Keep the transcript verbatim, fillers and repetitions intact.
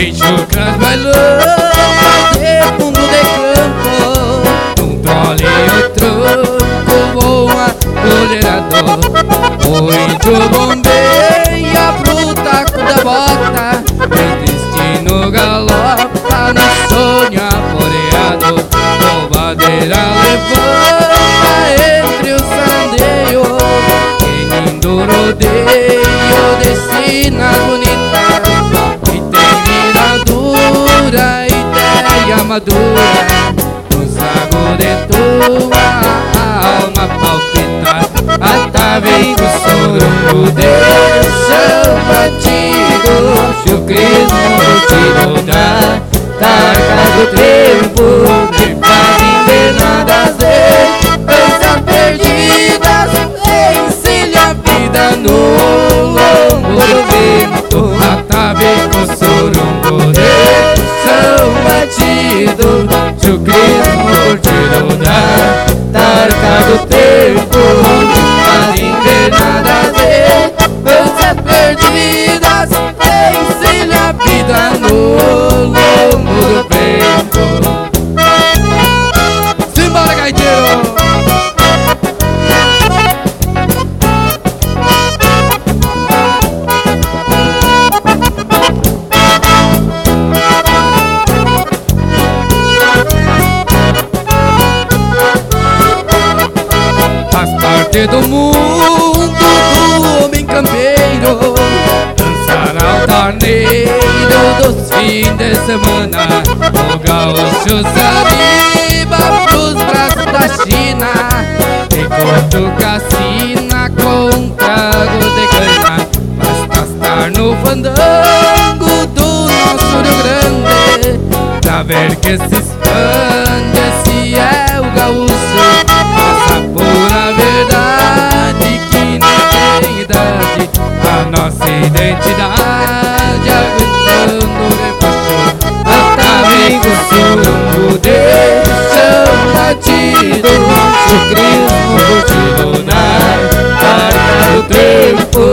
Enxucras bailando de fundo de campo, um trole e o tronco voa colherador. O índio bombeia pro taco da bota, meu destino galopa no sonho aforeado. Bombadeira levanta entre os sandeios, que lindo rodeio de sinas bonitas, e tem miradura, ideia madura, no sago de tua alma palpitar. Atavei o sorungo de chão batido, chucrismo curtido da tarca do tempo, de paz invernadas de pensas perdidas, encilha a vida no lombo do vento. Atavei o sorungo de chão batido, chucrismo curtido da tarca do tempo, invernadas e pensas perdidas, ensina a vida no lombo do vento. Simbora, gaiteiro! Faz parte do mundo do homem campeiro dançar altaneiro dos fins de semana. O gaúcho se arriba pros braços da China, enquanto cassina com um trago de cana. Basta estar no fandango do nosso Rio Grande pra ver que se expande, se é o gaúcho, essa pura verdade que não tem idade, a nossa identidade aguentando o rebaixo. Atavei o sorungo de chão batido, chucrismo curtido na tarca do tempo,